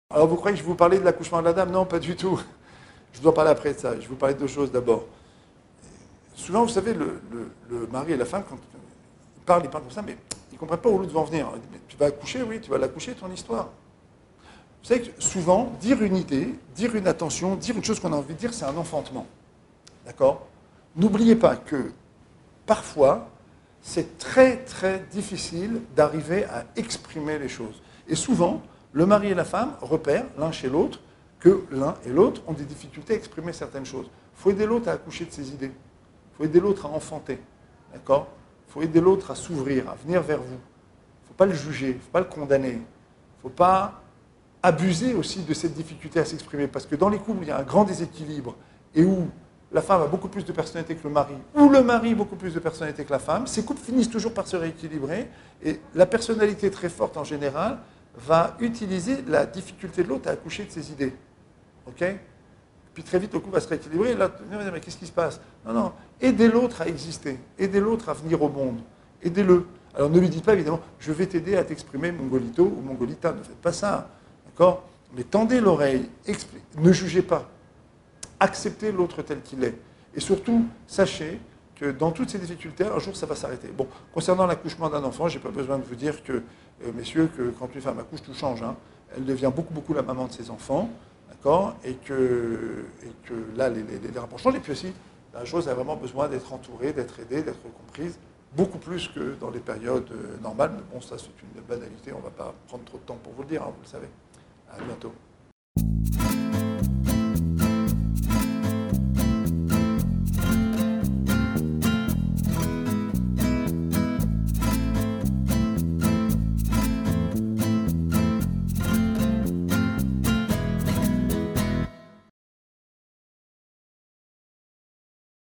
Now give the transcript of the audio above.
Alors vous croyez que je vais vous parler de l'accouchement de la dame? Non, pas du tout. Je vous en parler après de ça. Je vais vous parler de deux choses d'abord. Souvent, vous savez, le mari et la femme, quand ils parlent comme ça, mais ils ne comprennent pas où l'autre va en venir. Ils disent, mais tu vas accoucher, oui, tu vas l'accoucher, ton histoire. Vous savez que souvent, dire une idée, dire une attention, dire une chose qu'on a envie de dire, c'est un enfantement. D'accord? N'oubliez pas que parfois, c'est très très difficile d'arriver à exprimer les choses. Et souvent, le mari et la femme repèrent l'un chez l'autre que l'un et l'autre ont des difficultés à exprimer certaines choses. Il faut aider l'autre à accoucher de ses idées. Il faut aider l'autre à enfanter. D'accord? Il faut aider l'autre à s'ouvrir, à venir vers vous. Il ne faut pas le juger, il ne faut pas le condamner. Il ne faut pas abuser aussi de cette difficulté à s'exprimer. Parce que dans les couples, il y a un grand déséquilibre et où la femme a beaucoup plus de personnalité que le mari, ou le mari beaucoup plus de personnalité que la femme, ces couples finissent toujours par se rééquilibrer, et la personnalité très forte en général va utiliser la difficulté de l'autre à accoucher de ses idées. Ok? Puis très vite, le couple va se rééquilibrer, et là, mais qu'est-ce qui se passe? Non, non, aidez l'autre à exister, aidez l'autre à venir au monde, aidez-le. Alors ne lui dites pas évidemment, je vais t'aider à t'exprimer mongolito ou mongolita, ne faites pas ça, d'accord? Mais tendez l'oreille, ne jugez pas. Acceptez l'autre tel qu'il est. Et surtout, sachez que dans toutes ces difficultés, un jour, ça va s'arrêter. Bon, concernant l'accouchement d'un enfant, je n'ai pas besoin de vous dire que, messieurs, que quand une femme accouche, tout change. Hein. Elle devient beaucoup, beaucoup la maman de ses enfants, d'accord? Et que là, les rapports changent. Et puis aussi, la chose a vraiment besoin d'être entourée, d'être aidée, d'être comprise, beaucoup plus que dans les périodes normales. Mais bon, ça, c'est une banalité. On ne va pas prendre trop de temps pour vous le dire, hein, vous le savez. À bientôt.